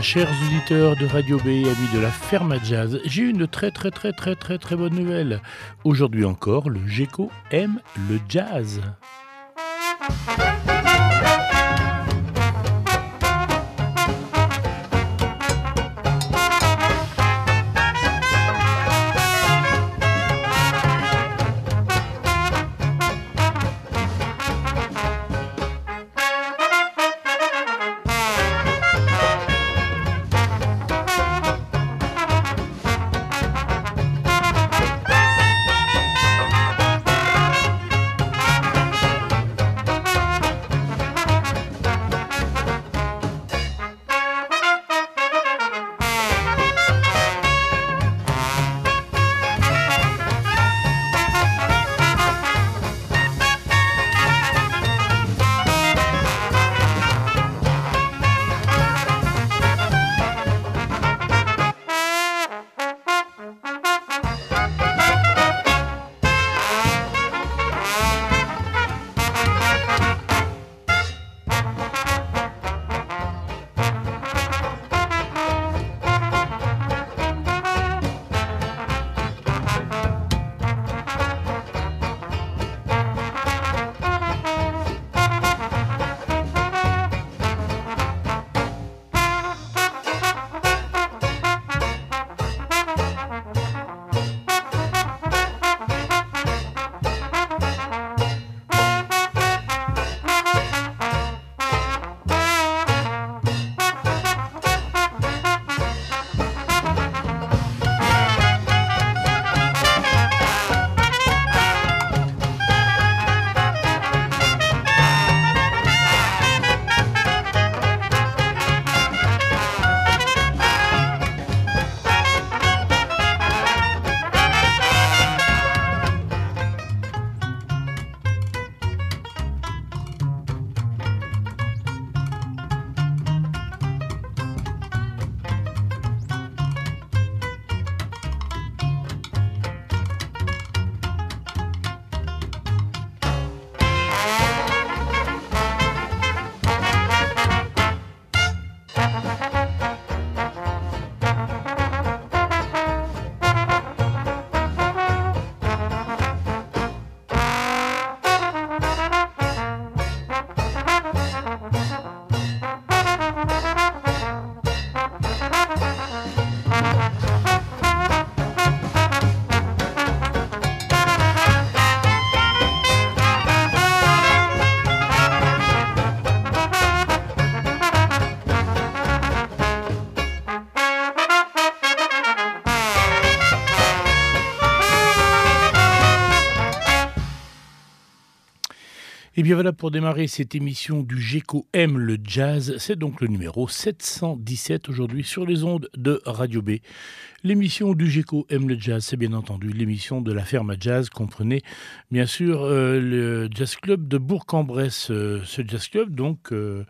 chers auditeurs de Radio B, amis de la Ferme à Jazz, j'ai une très bonne nouvelle. Aujourd'hui encore, le GECO aime le jazz. Et bien voilà pour démarrer cette émission du GECO aime le jazz. C'est donc le numéro 717 aujourd'hui sur les ondes de Radio B. L'émission du GECO aime le jazz, c'est bien entendu l'émission de la Ferme à Jazz. Comprenez bien sûr le Jazz Club de Bourg-en-Bresse. Ce Jazz Club donc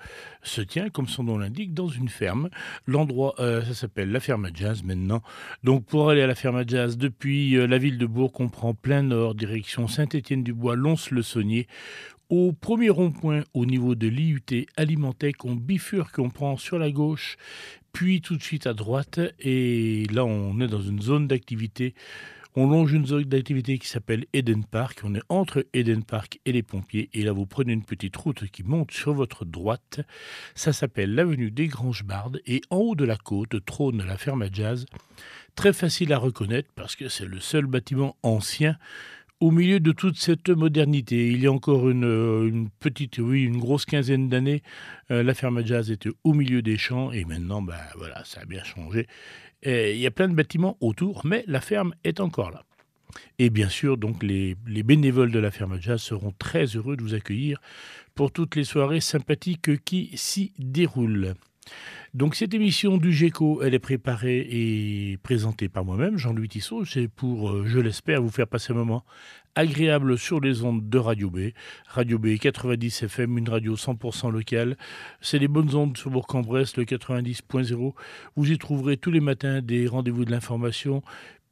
se tient, comme son nom l'indique, dans une ferme. L'endroit, ça s'appelle la Ferme à Jazz maintenant. Donc pour aller à la Ferme à Jazz, depuis la ville de Bourg, on prend plein nord, direction Saint-Étienne-du-Bois, Lons-le-Saunier. Au premier rond-point, au niveau de l'IUT Alimentec, on bifurque, on prend sur la gauche, puis tout de suite à droite. Et là, on est dans une zone d'activité. On longe une zone d'activité qui s'appelle Eden Park. On est entre Eden Park et les pompiers. Et là, vous prenez une petite route qui monte sur votre droite. Ça s'appelle l'avenue des Granges-Bardes. Et en haut de la côte trône la Ferme à Jazz. Très facile à reconnaître parce que c'est le seul bâtiment ancien au milieu de toute cette modernité. Il y a encore une grosse quinzaine d'années, la Ferme à Jazz était au milieu des champs et maintenant, voilà, ça a bien changé. Et il y a plein de bâtiments autour, mais la ferme est encore là. Et bien sûr, donc les bénévoles de la Ferme à Jazz seront très heureux de vous accueillir pour toutes les soirées sympathiques qui s'y déroulent. Donc cette émission du GECO, elle est préparée et présentée par moi-même, Jean-Louis Tissot. C'est pour, je l'espère, vous faire passer un moment agréable sur les ondes de Radio B. Radio B 90 FM, une radio 100% locale. C'est les bonnes ondes sur Bourg-en-Bresse, le 90.0. Vous y trouverez tous les matins des rendez-vous de l'information,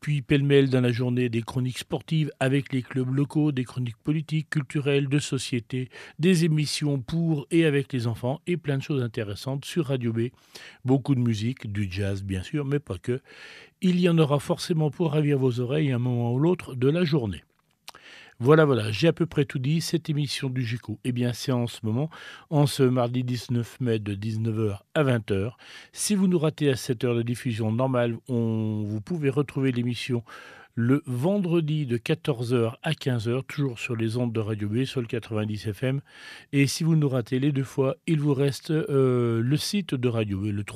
Puis pêle-mêle dans la journée, des chroniques sportives avec les clubs locaux, des chroniques politiques, culturelles, de société, des émissions pour et avec les enfants et plein de choses intéressantes sur Radio B. Beaucoup de musique, du jazz bien sûr, mais pas que. Il y en aura forcément pour ravir vos oreilles un moment ou l'autre de la journée. Voilà, j'ai à peu près tout dit. Cette émission du GECO, eh bien, c'est en ce moment, en ce mardi 19 mai de 19h à 20h. Si vous nous ratez à cette heure de diffusion normale, vous pouvez retrouver l'émission le vendredi de 14h à 15h, toujours sur les ondes de Radio B, sur le 90 FM. Et si vous nous ratez les deux fois, il vous reste le site de Radio B, le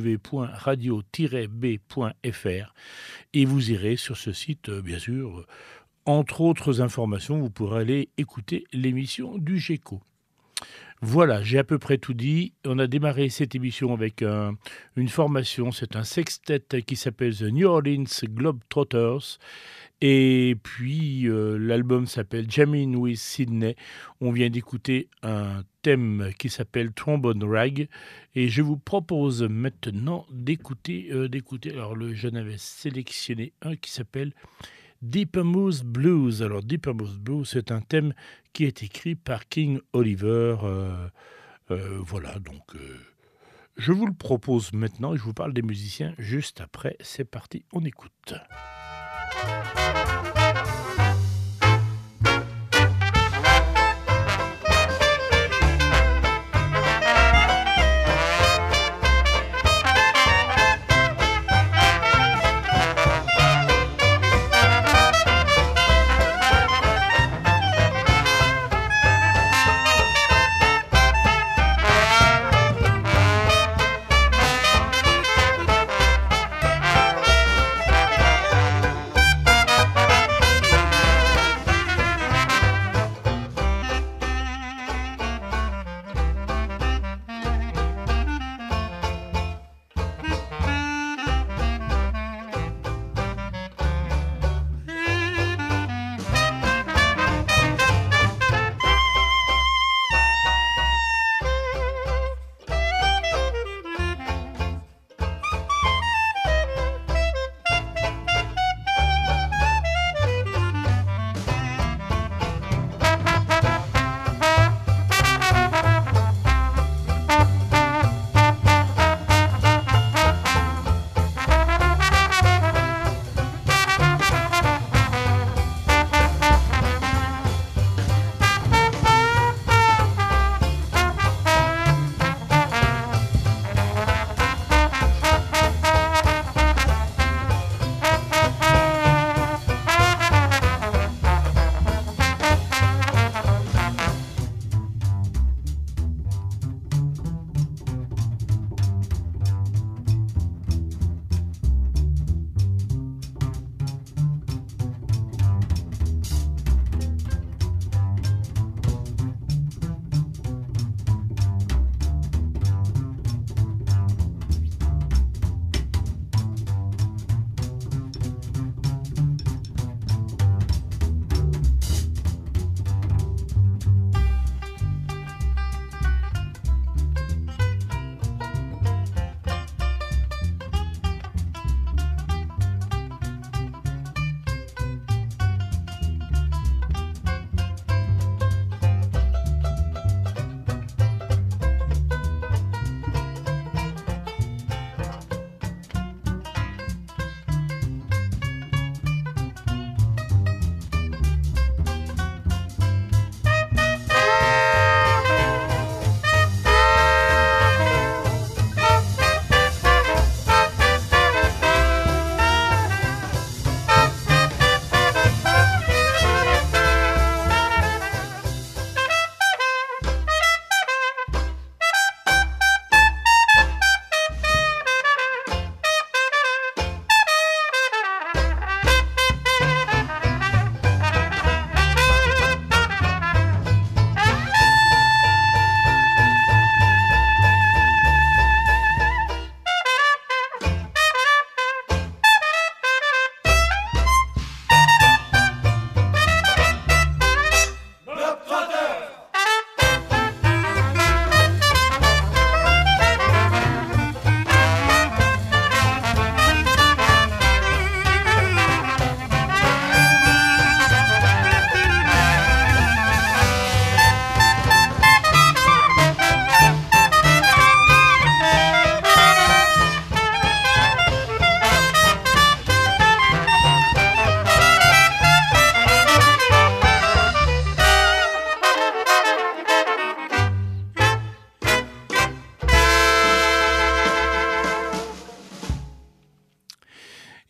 www.radio-b.fr. Et vous irez sur ce site, bien sûr. Entre autres informations, vous pourrez aller écouter l'émission du GECO. Voilà, j'ai à peu près tout dit. On a démarré cette émission avec une formation. C'est un sextet qui s'appelle The New Orleans Globetrotters. Et puis, l'album s'appelle Jamming with Sydney. On vient d'écouter un thème qui s'appelle Trombone Rag. Et je vous propose maintenant d'écouter. Alors, j'en avais sélectionné un qui s'appelle Dippermouth Blues. Alors, Dippermouth Blues, c'est un thème qui est écrit par King Oliver. Voilà, donc je vous le propose maintenant et je vous parle des musiciens juste après. C'est parti, on écoute.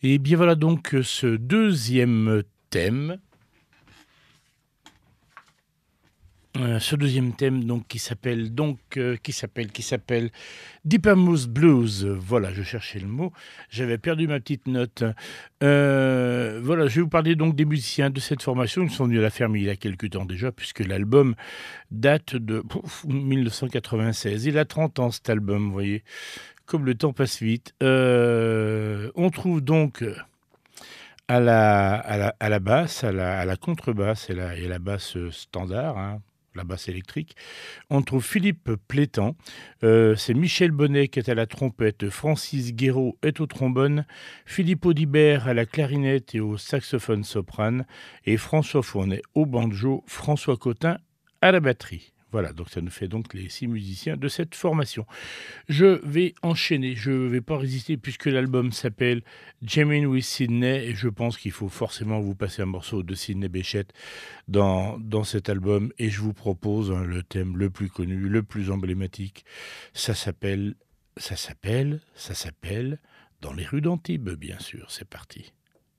Et bien voilà donc ce deuxième thème. Ce deuxième thème donc qui s'appelle Deep Amuse Blues. Voilà, je cherchais le mot, j'avais perdu ma petite note. Voilà, je vais vous parler donc des musiciens de cette formation. Ils sont venus à la ferme il y a quelques temps déjà, puisque l'album date de 1996. Il a 30 ans cet album, vous voyez, comme le temps passe vite. On trouve donc à la basse, à la contrebasse et la basse standard, hein, la basse électrique, on trouve Philippe Plétan, c'est Michel Bonnet qui est à la trompette, Francis Guéraud est au trombone, Philippe Audibert à la clarinette et au saxophone soprane, et François Fournet au banjo, François Cotin à la batterie. Voilà, donc ça nous fait donc les 6 musiciens de cette formation. Je vais enchaîner, je ne vais pas résister puisque l'album s'appelle Jamming with Sidney et je pense qu'il faut forcément vous passer un morceau de Sidney Bechet dans cet album et je vous propose le thème le plus connu, le plus emblématique. Ça s'appelle Dans les rues d'Antibes, bien sûr. C'est parti.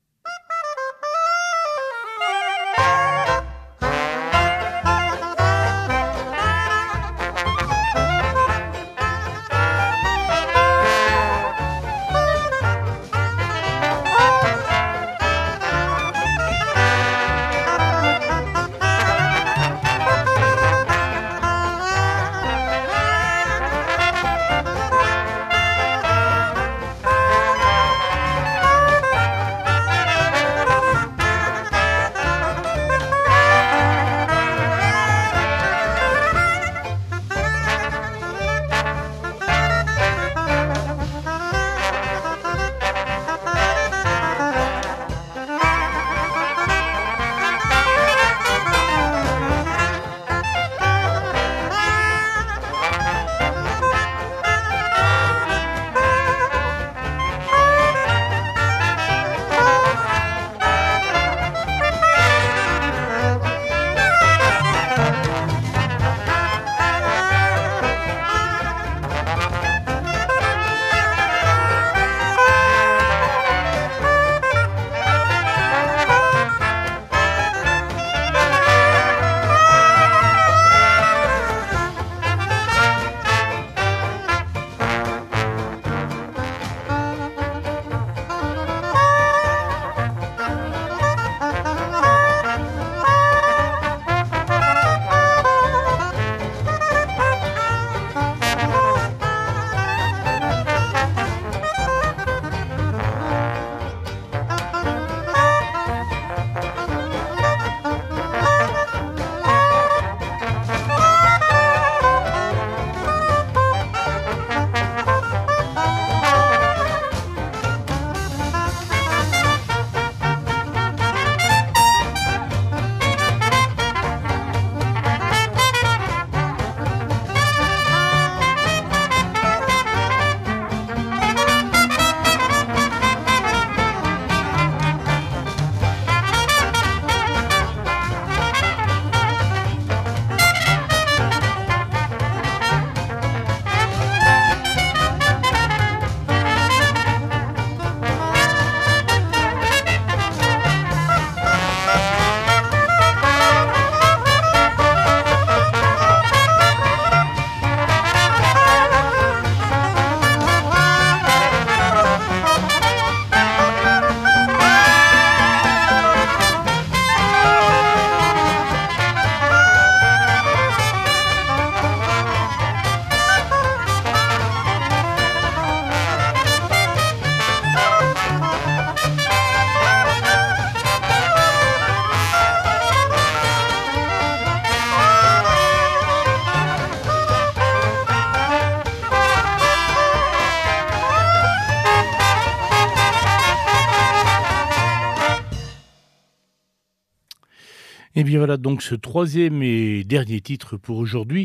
Et bien voilà donc ce troisième et dernier titre pour aujourd'hui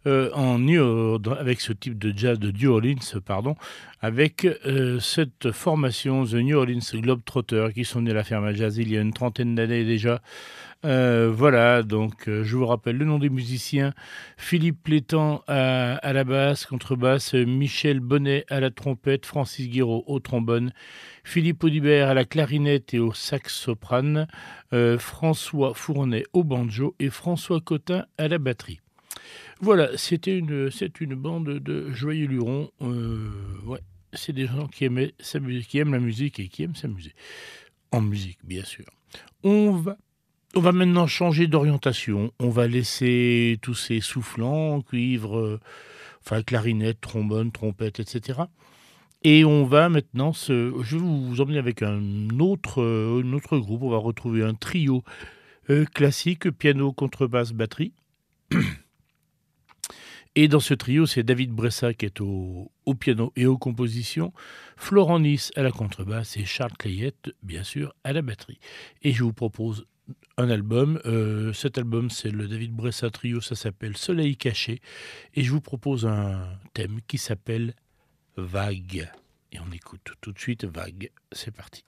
avec ce type de jazz de New Orleans, avec cette formation The New Orleans Globetrotters qui sont nés à la ferme à jazz il y a une trentaine d'années déjà. Voilà, donc je vous rappelle le nom des musiciens: Philippe Plétan à la basse, contrebasse, Michel Bonnet à la trompette, Francis Guiraud au trombone, Philippe Audibert à la clarinette et au sax soprane, François Fournet au banjo et François Cotin à la batterie. Voilà, c'est une bande de joyeux lurons. Ouais, c'est des gens qui aimaient s'amuser, qui aiment la musique et qui aiment s'amuser. En musique, bien sûr. On va maintenant changer d'orientation. On va laisser tous ces soufflants, cuivre, enfin clarinette, trombone, trompette, etc. Et on va maintenant je vais vous emmener avec un autre groupe. On va retrouver un trio classique, piano, contrebasse, batterie. Et dans ce trio, c'est David Bressa qui est au piano et aux compositions, Florent Nice à la contrebasse et Charles Clayette, bien sûr, à la batterie. Et je vous propose un album. Cet album, c'est le David Bressa Trio, ça s'appelle Soleil caché. Et je vous propose un thème qui s'appelle Vague. Et on écoute tout de suite Vague. C'est parti.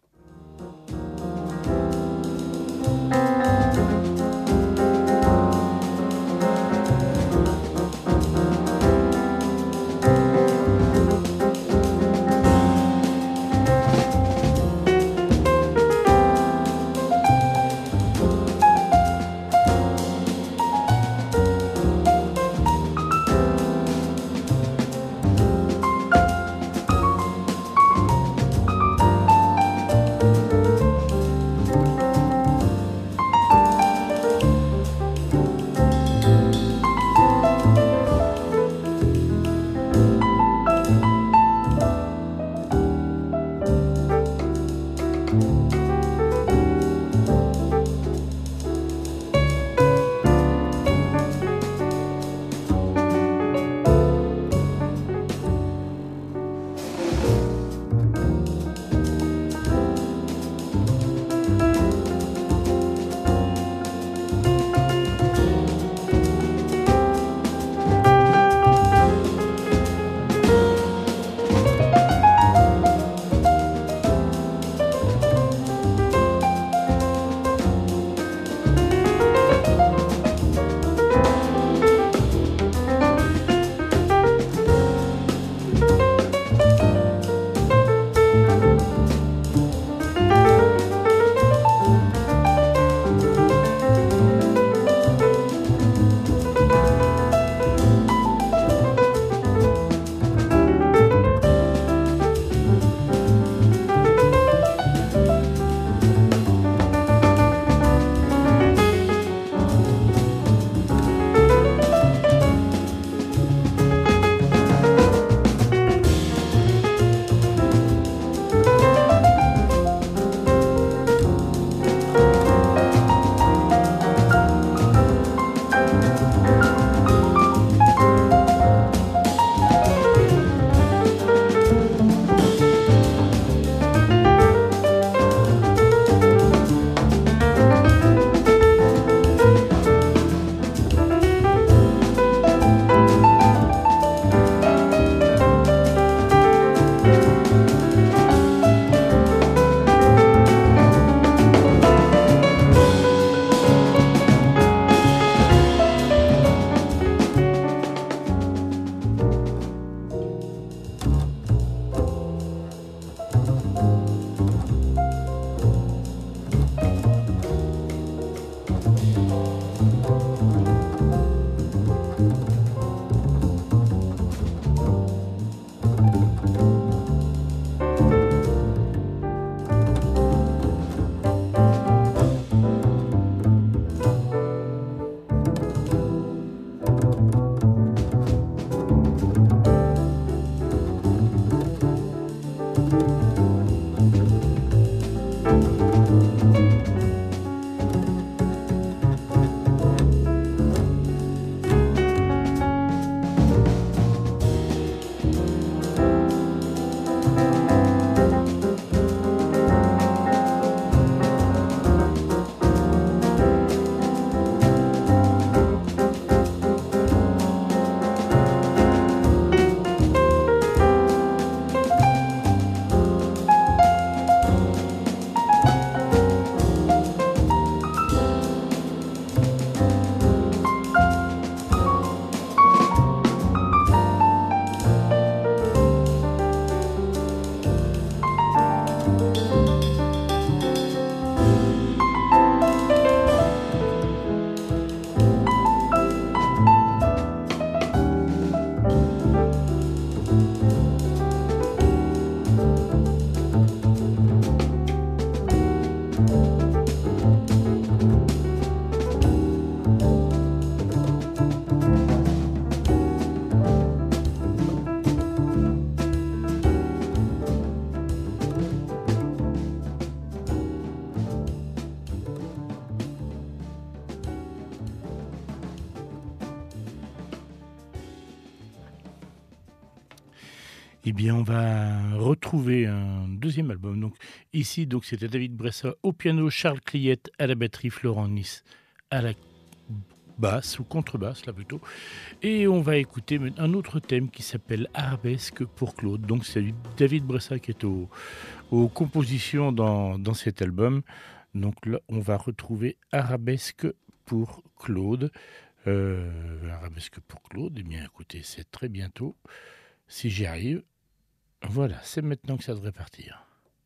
Eh bien, on va retrouver un deuxième album. Donc, ici, donc, c'était David Bressa au piano, Charles Criette à la batterie, Florent Nice à la basse ou contrebasse, là plutôt. Et on va écouter un autre thème qui s'appelle Arabesque pour Claude. Donc, c'est David Bressa qui est aux compositions dans cet album. Donc là, on va retrouver Arabesque pour Claude. Arabesque pour Claude, eh bien, écoutez, c'est très bientôt, si j'y arrive. Voilà, c'est maintenant que ça devrait partir.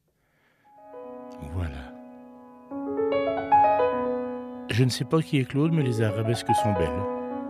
Voilà. Je ne sais pas qui est Claude, mais les arabesques sont belles.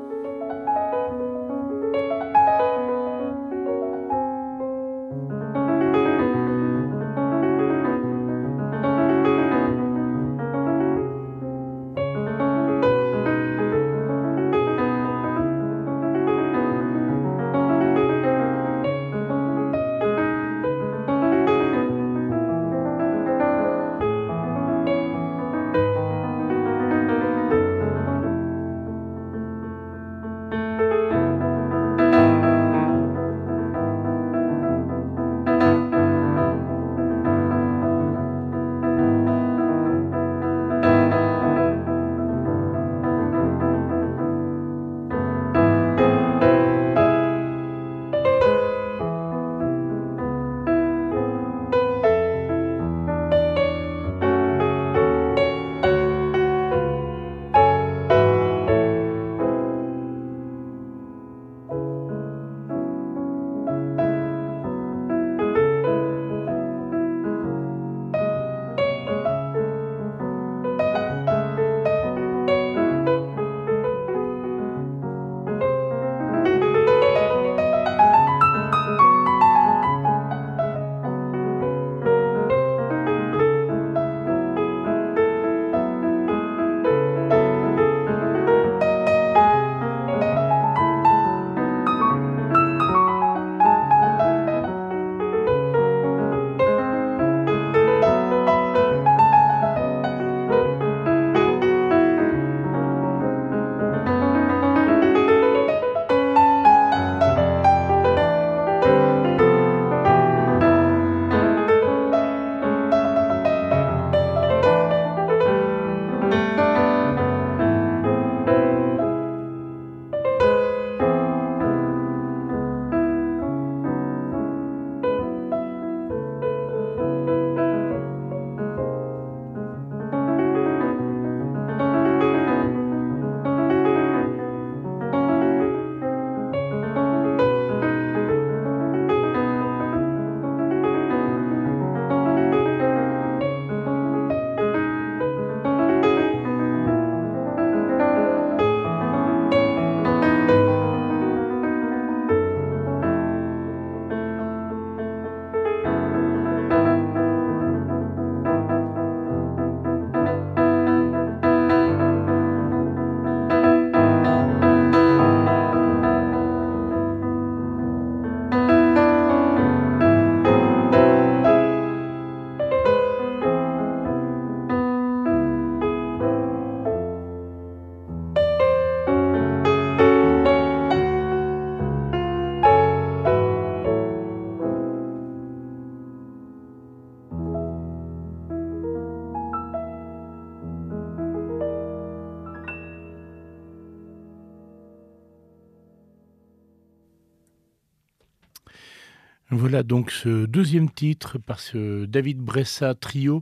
Voilà donc ce deuxième titre par ce David Bressa Trio.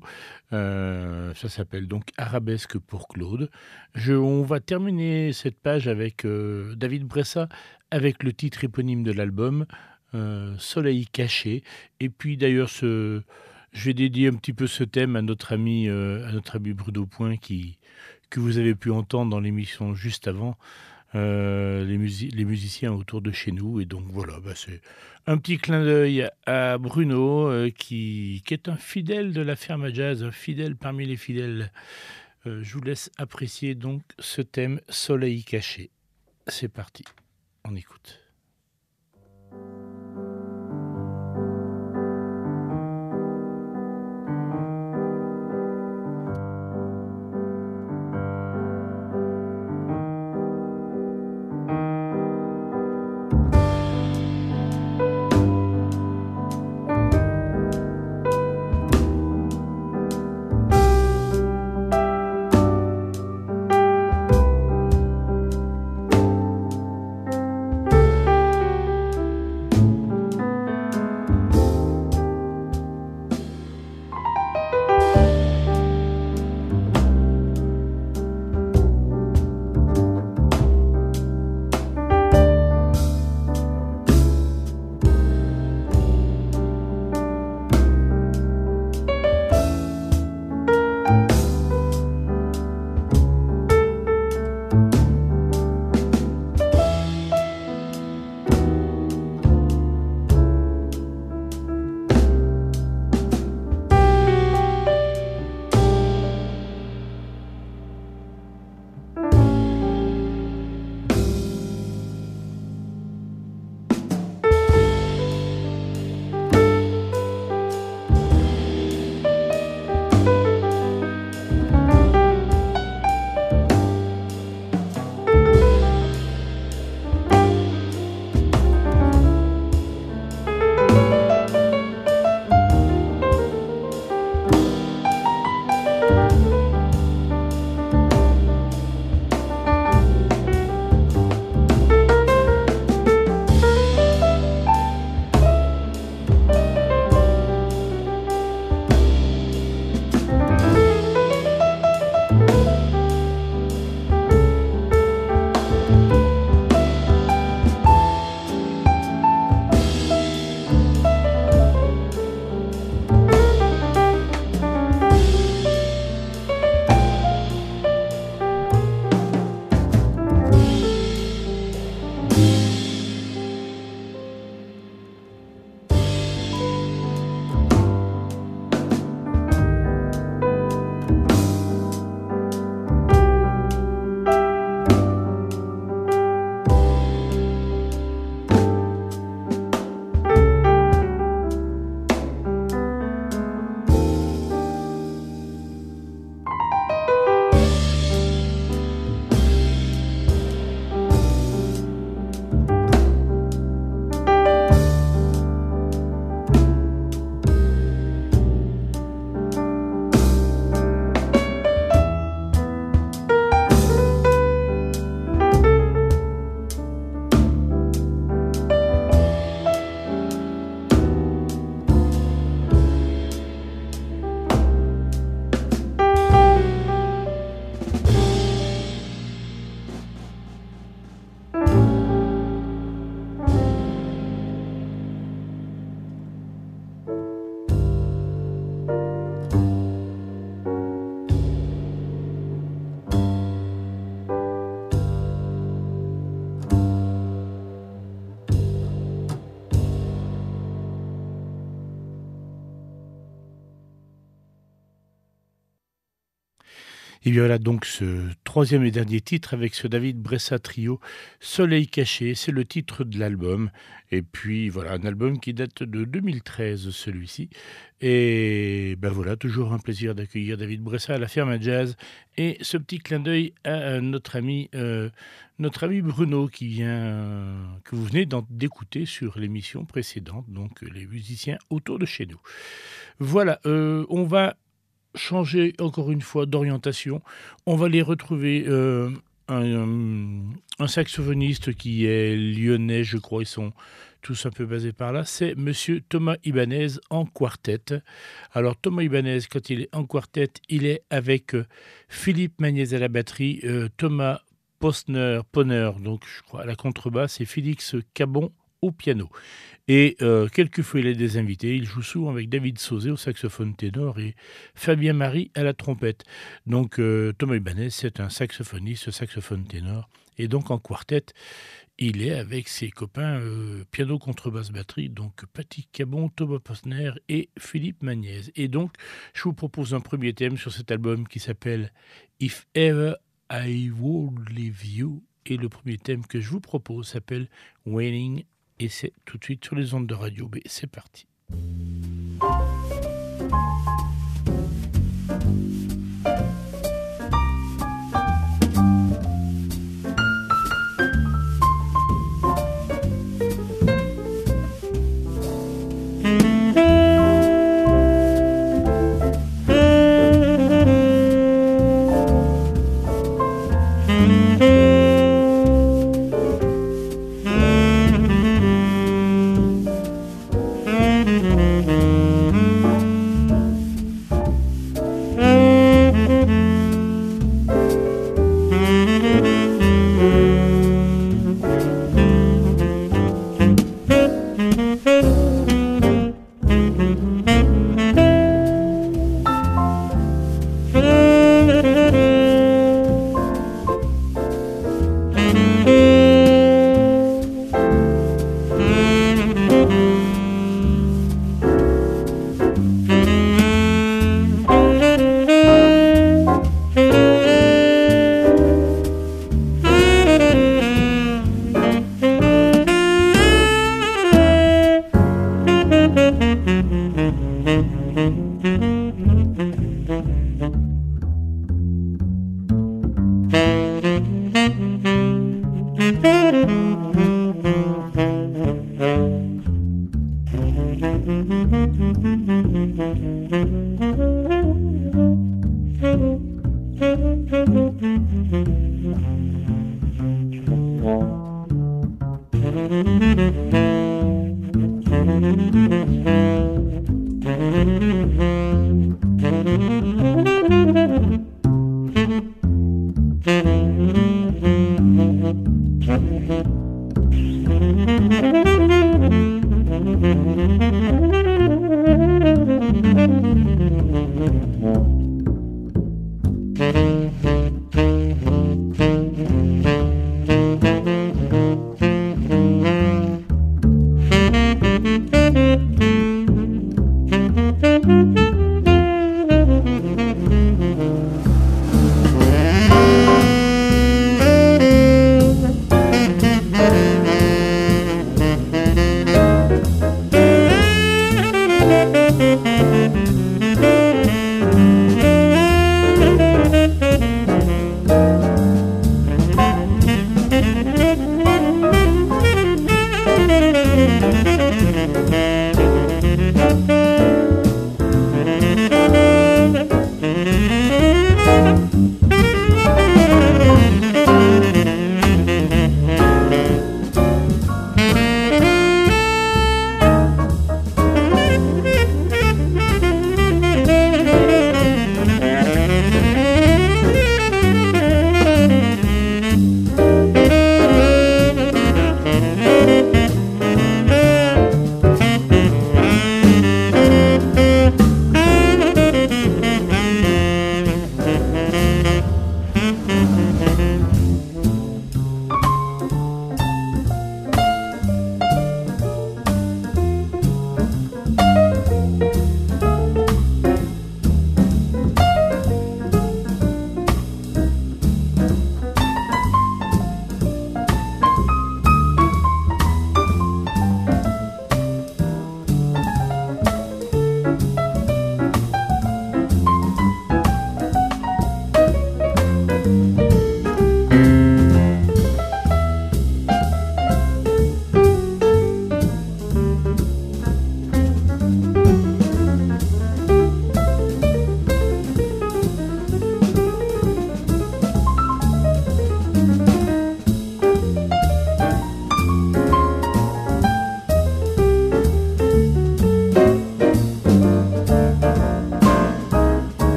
Ça s'appelle donc Arabesque pour Claude. On va terminer cette page avec David Bressa avec le titre éponyme de l'album, Soleil caché. Et puis d'ailleurs, je vais dédier un petit peu ce thème à notre ami Bruno Point que vous avez pu entendre dans l'émission juste avant. Les musiciens autour de chez nous. Et donc voilà, c'est un petit clin d'œil à Bruno qui est un fidèle de la ferme à jazz, un fidèle parmi les fidèles. Je vous laisse apprécier donc ce thème Soleil caché. C'est parti, on écoute. Et bien voilà donc ce troisième et dernier titre avec ce David Bressa Trio, Soleil caché, c'est le titre de l'album. Et puis voilà, un album qui date de 2013 celui-ci. Et ben voilà, toujours un plaisir d'accueillir David Bressa à la Ferme à Jazz. Et ce petit clin d'œil à notre ami Bruno qui que vous venez d'écouter sur l'émission précédente, donc les musiciens autour de chez nous. Voilà, on va changer encore une fois d'orientation. On va les retrouver un saxophoniste qui est lyonnais, je crois, ils sont tous un peu basés par là, c'est monsieur Thomas Ibanez en quartet. Alors Thomas Ibanez, quand il est en quartet, il est avec Philippe Magnez à la batterie, Thomas Ponner, donc je crois à la contrebasse, et Félix Cabon au piano. Et quelquefois il a des invités, il joue souvent avec David Sauzé au saxophone ténor et Fabien Marie à la trompette. Donc Thomas Ibanez, c'est un saxophoniste, saxophone ténor, et donc en quartet, il est avec ses copains piano, contrebasse, batterie, donc Patrick Cabon, Thomas Posner et Philippe Magnez. Et donc, je vous propose un premier thème sur cet album qui s'appelle If Ever I Would Leave You. Et le premier thème que je vous propose s'appelle Waiting. Et c'est tout de suite sur les ondes de Radio B. C'est parti.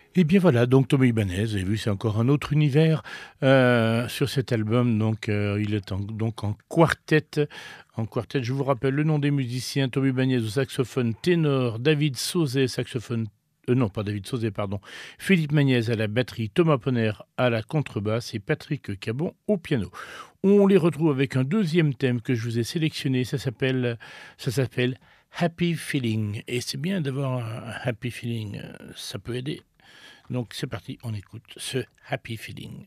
Et bien voilà, donc Tommy Ibanez, vous avez vu, c'est encore un autre univers sur cet album. Donc il est donc en quartet. En quartet, je vous rappelle le nom des musiciens: Tommy Ibanez au saxophone ténor, David Sauzet, saxophone. Non, pas David Sauzet, pardon. Philippe Magnez à la batterie, Thomas Ponner à la contrebasse et Patrick Cabon au piano. On les retrouve avec un deuxième thème que je vous ai sélectionné. Ça s'appelle Happy Feeling. Et c'est bien d'avoir un happy feeling. Ça peut aider. Donc c'est parti, on écoute ce Happy Feeling.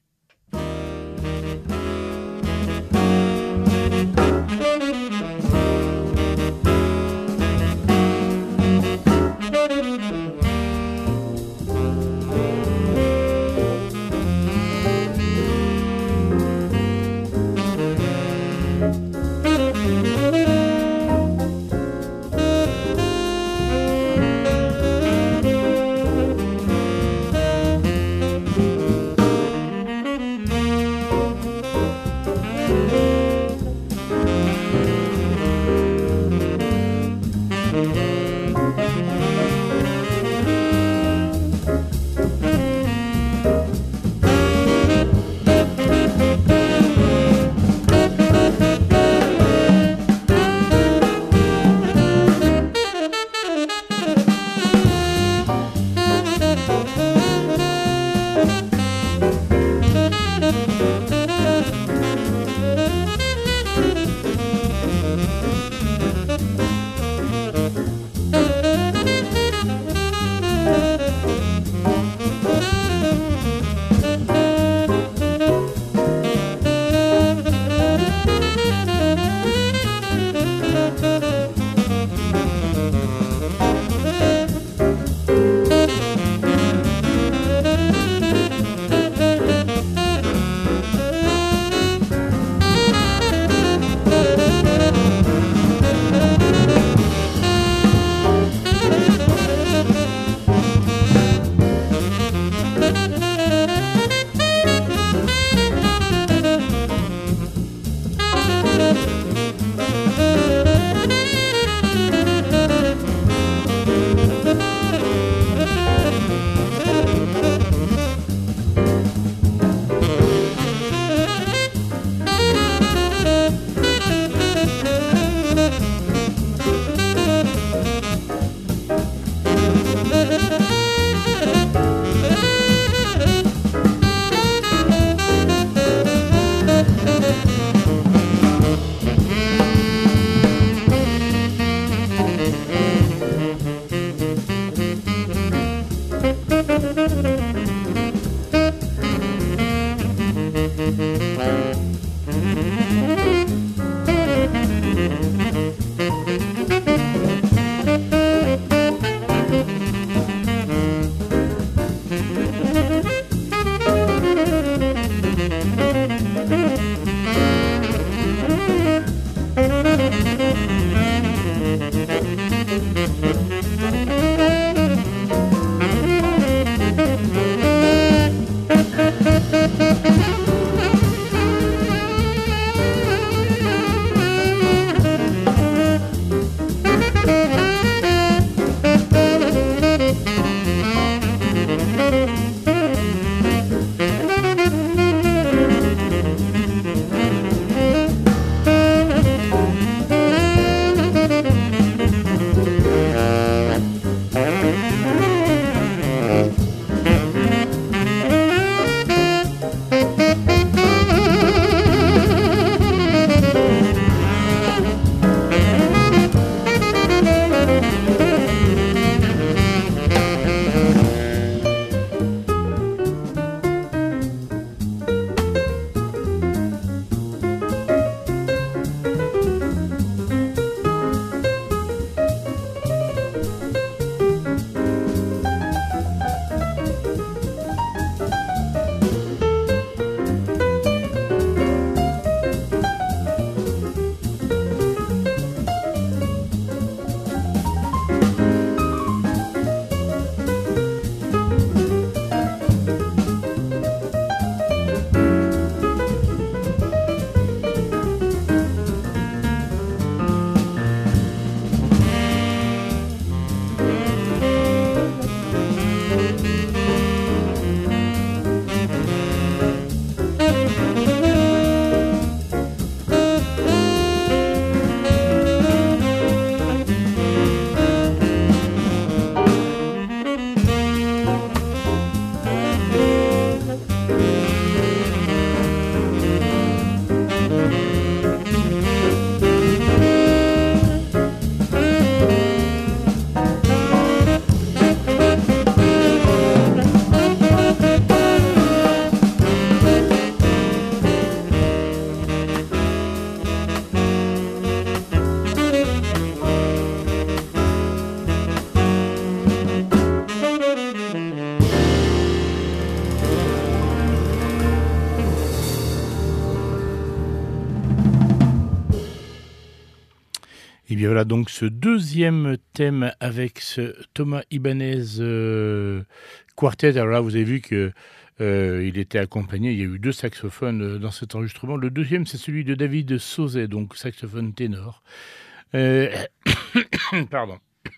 voilà donc ce deuxième thème avec ce Thomas Ibanez Quartet. Alors là, vous avez vu que il était accompagné, il y a eu 2 saxophones dans cet enregistrement. Le deuxième, c'est celui de David Sauzet, donc saxophone ténor. Euh, Pardon.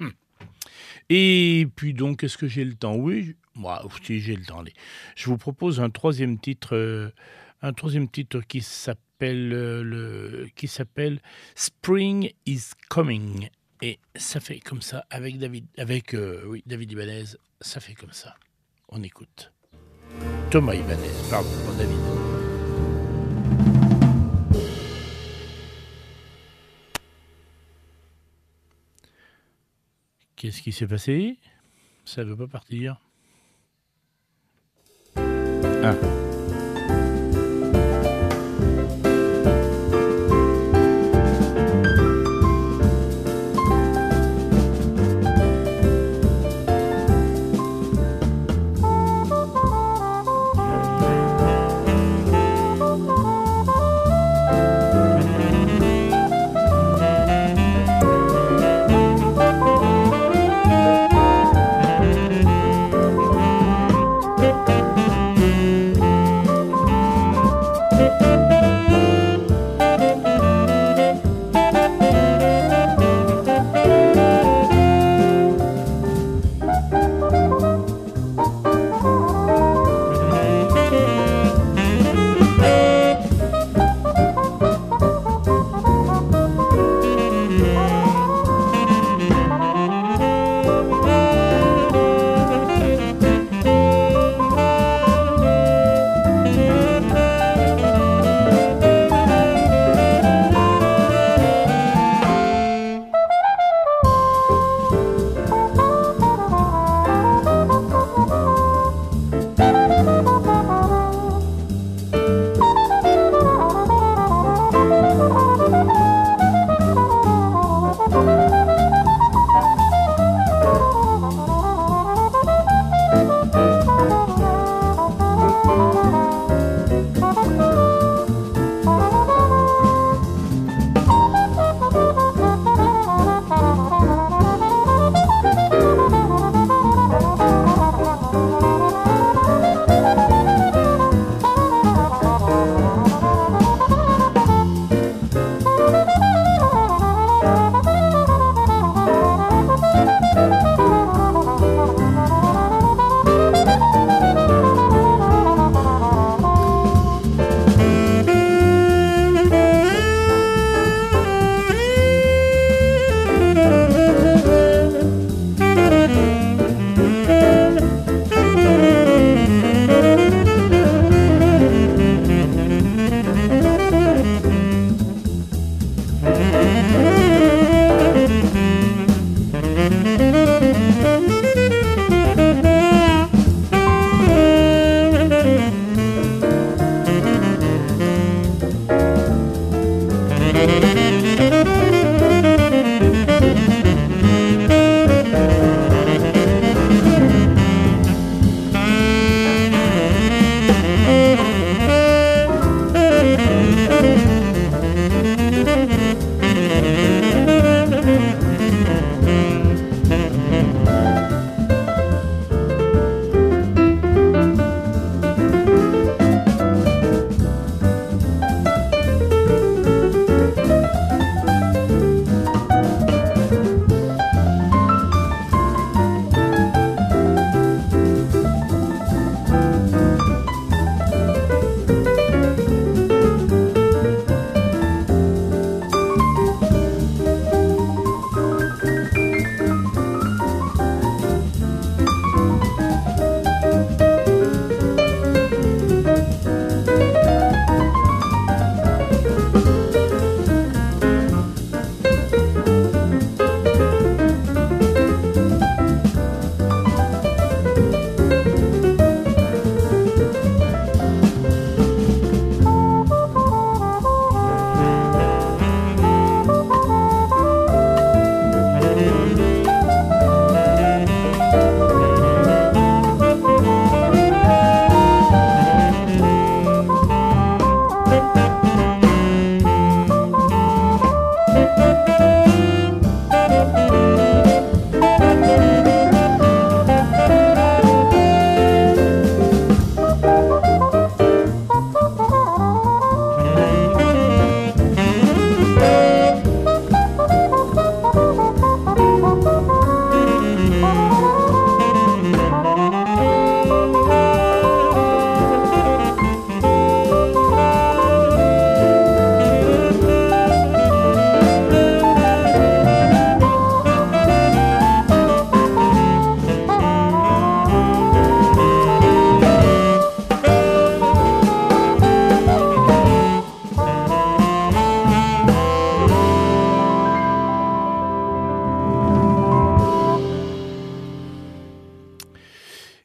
Et puis donc, est-ce que j'ai le temps? Oui, moi, si j'ai le temps. Allez. Je vous propose un troisième titre qui s'appelle Spring is Coming. Et ça fait comme ça avec David Ibanez. Ça fait comme ça. On écoute. Thomas Ibanez, pardon, pas David. Qu'est-ce qui s'est passé? Ça ne veut pas partir. Ah.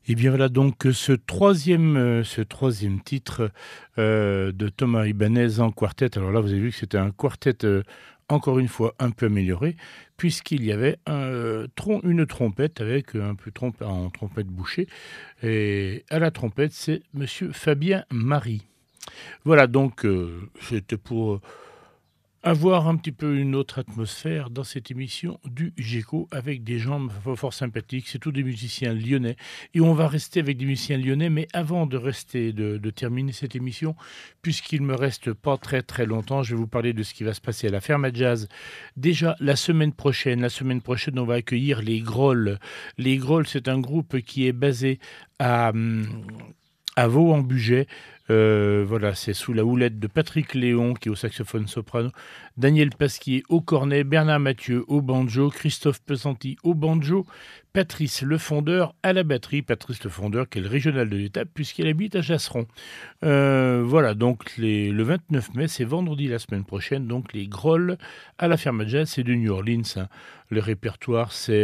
Et bien voilà donc ce troisième titre de Thomas Ibanez en quartet. Alors là, vous avez vu que c'était un quartet encore une fois un peu amélioré, puisqu'il y avait une trompette avec un peu en trompette bouchée. Et à la trompette, c'est Monsieur Fabien Marie. Voilà donc c'était pour avoir un petit peu une autre atmosphère dans cette émission du GECO avec des gens fort sympathiques. C'est tous des musiciens lyonnais. Et on va rester avec des musiciens lyonnais. Mais avant de terminer cette émission, puisqu'il me reste pas très très longtemps, je vais vous parler de ce qui va se passer à la Ferme à Jazz. Déjà, la semaine prochaine, on va accueillir les Grolles. Les Grolles, c'est un groupe qui est basé à Vaux-en-Bugey. Voilà, c'est sous la houlette de Patrick Léon qui est au saxophone soprano, Daniel Pasquier au cornet, Bernard Mathieu au banjo, Christophe Pesanti au banjo, Patrice Lefondeur à la batterie. Patrice Lefondeur qui est le régional de l'État puisqu'il habite à Chasseron. Voilà, donc le 29 mai, c'est vendredi la semaine prochaine, donc les Grolles à la Ferme à Jazz, c'est de New Orleans. Hein. Le répertoire, c'est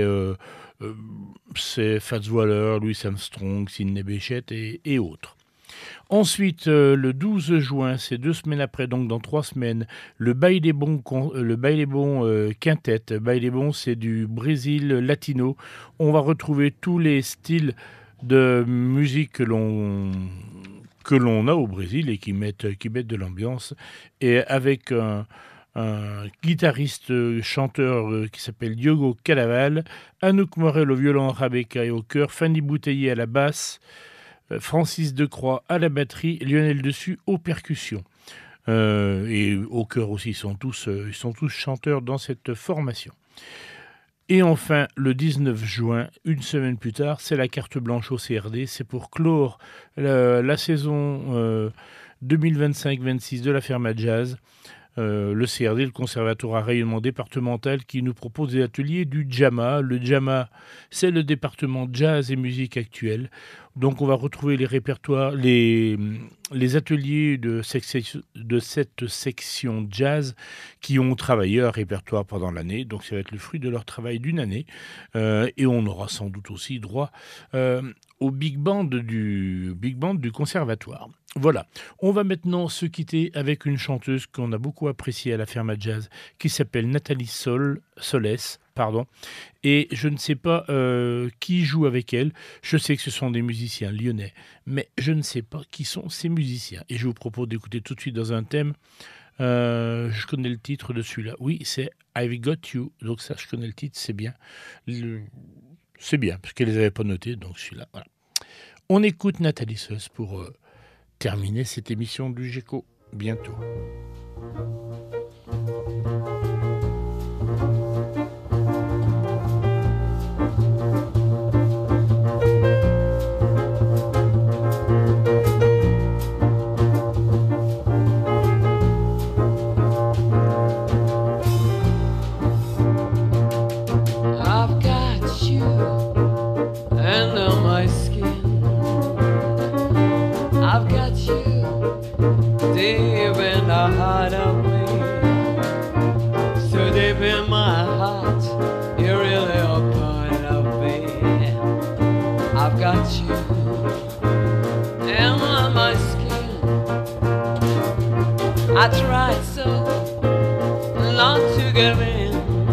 Fats Waller, Louis Armstrong, Sidney Bechet et autres. Ensuite, le 12 juin, c'est 2 semaines après, donc dans 3 semaines, le Baile des Bons Quintet. Baile des Bons, c'est du Brésil latino. On va retrouver tous les styles de musique que l'on a au Brésil et qui mettent de l'ambiance. Et avec un guitariste chanteur qui s'appelle Diogo Calaval, Anouk Morel au violon, Rebecca et au chœur, Fanny Bouteiller à la basse, Francis Decroix à la batterie, Lionel Dessus aux percussions. Et au chœur aussi, ils sont tous chanteurs dans cette formation. Et enfin, le 19 juin, une semaine plus tard, c'est la carte blanche au CRD. C'est pour clore la saison 2025-26 de la Ferme à Jazz. Le CRD, le Conservatoire à rayonnement départemental, qui nous propose des ateliers du JAMA. Le JAMA, c'est le département jazz et musique actuelle. Donc on va retrouver les répertoires, les ateliers de cette section jazz qui ont travaillé un répertoire pendant l'année. Donc ça va être le fruit de leur travail d'une année. Et on aura sans doute aussi droit au big band du conservatoire. Voilà, on va maintenant se quitter avec une chanteuse qu'on a beaucoup appréciée à la Ferme à Jazz, qui s'appelle Nathalie Soles, et je ne sais pas qui joue avec elle. Je sais que ce sont des musiciens lyonnais, mais je ne sais pas qui sont ces musiciens. Et je vous propose d'écouter tout de suite dans un thème. Je connais le titre de celui-là. Oui, c'est I've Got You. Donc ça, je connais le titre, c'est bien. C'est bien, parce qu'elle ne les avait pas notés, donc celui-là, voilà. On écoute Nathalie Soles pour terminer cette émission du GECO bientôt. I tried so long to give in.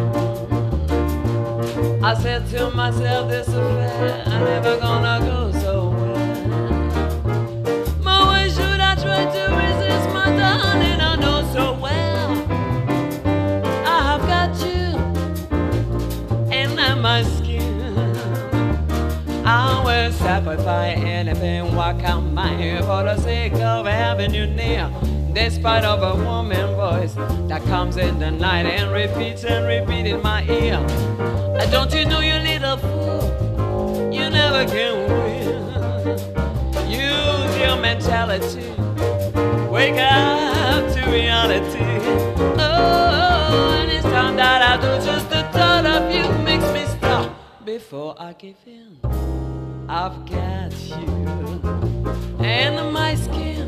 I said to myself, this affair I'm never gonna go so well. But why should I try to resist, my darling? I know so well I've got you in my skin. I will sacrifice anything, walk out my hair for the sake of having you near. Despite of a woman voice that comes in the night and repeats in my ear. Don't you know, you little fool, you never can win. Use your mentality, wake up to reality. Oh, and it's time that I do, just the thought of you makes me stop before I give in. I've got you in my skin.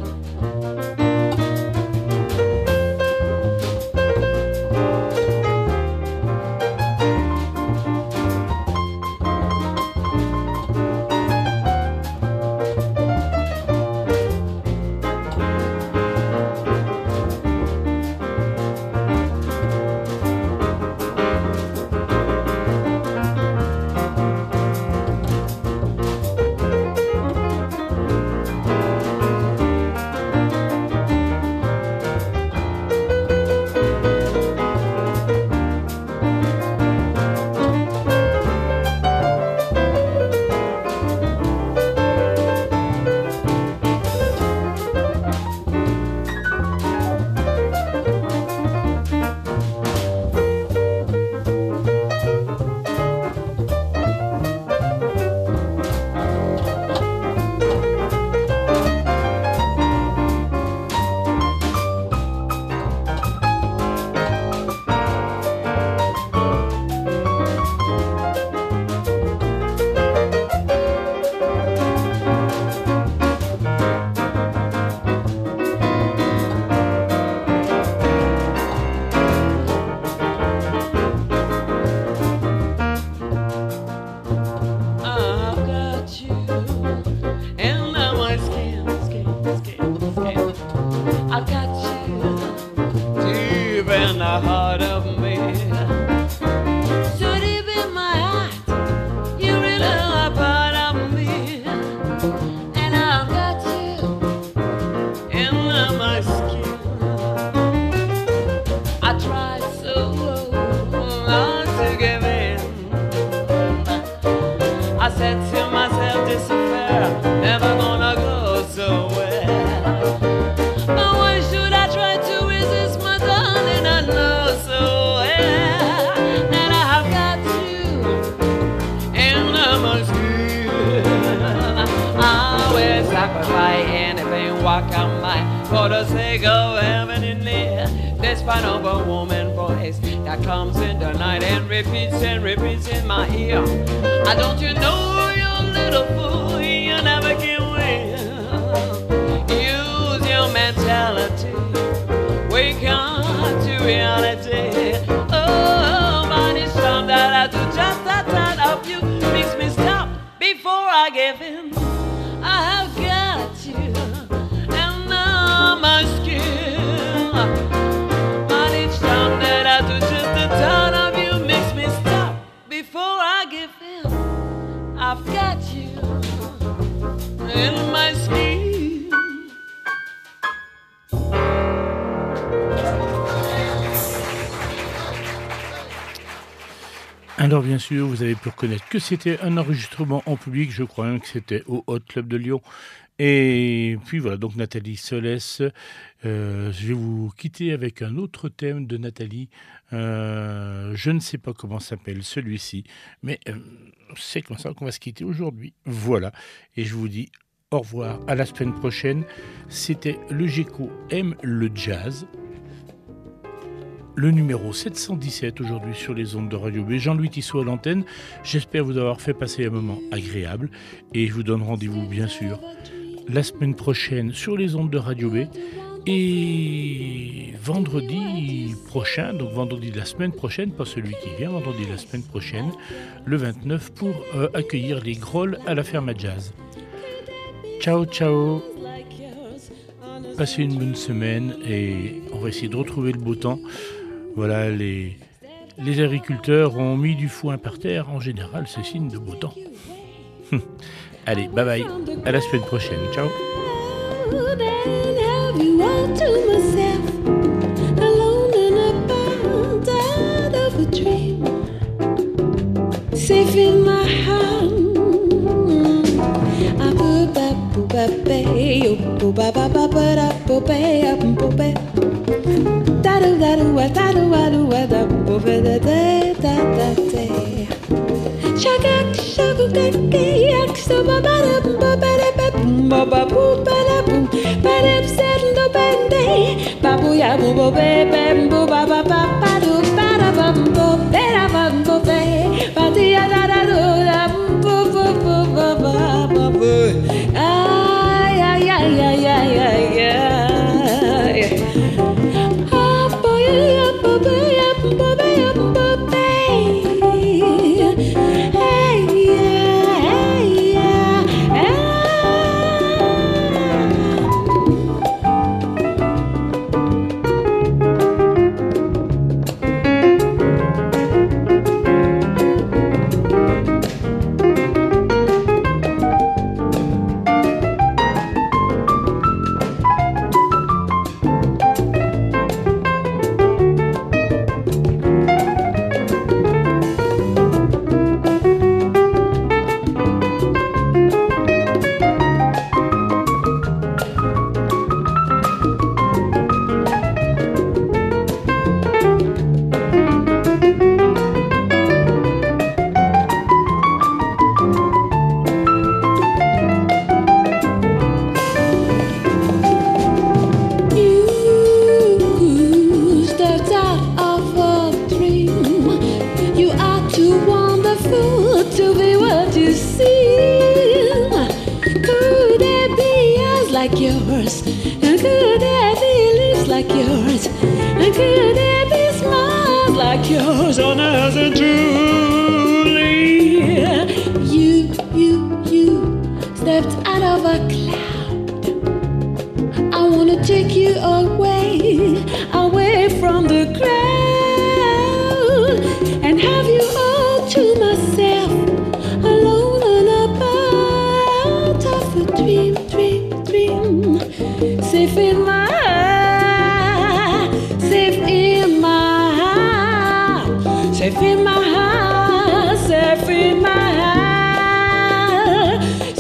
said to myself, this affair never gonna go so well. But why should I try to resist, my darling? I know so well that I have got you in my skin. I will sacrifice anything, walk out my for the sake of heaven in there. Despite of a woman voice that comes in the night and repeats in my ear. I don't you know, you little fool, you never can win. Use your mentality, wake up to reality. Oh, but it's time that I do just that thought of you makes me stop before I give in. I have got you and now my skin. But each time that I do just the thought of you makes me stop before I give in. I've got you in my skin. Alors bien sûr, vous avez pu reconnaître que c'était un enregistrement en public, je crois même que c'était au Hot Club de Lyon. Et puis voilà, donc Nathalie Solès, je vais vous quitter avec un autre thème de Nathalie. Je ne sais pas comment s'appelle celui-ci, mais c'est comme ça qu'on va se quitter aujourd'hui. Voilà, et je vous dis au revoir, à la semaine prochaine. C'était le GECO aime le jazz. Le numéro 717 aujourd'hui sur les ondes de Radio B. Jean-Louis Tissot à l'antenne. J'espère vous avoir fait passer un moment agréable et je vous donne rendez-vous bien sûr la semaine prochaine sur les ondes de Radio B et vendredi prochain, donc vendredi de la semaine prochaine, pas celui qui vient, vendredi de la semaine prochaine, le 29 pour accueillir les Grolls à la Ferme à Jazz. Ciao, ciao. Passez une bonne semaine et on va essayer de retrouver le beau temps. Voilà, les agriculteurs ont mis du foin par terre. En général, c'est signe de beau temps. Allez, bye bye. À la semaine prochaine. Ciao.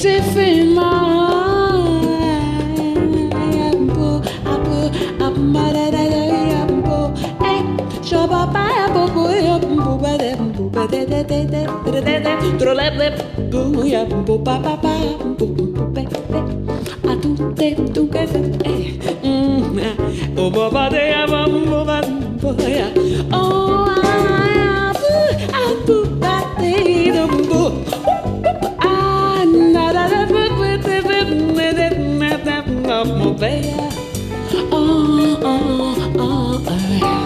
safe in my oh,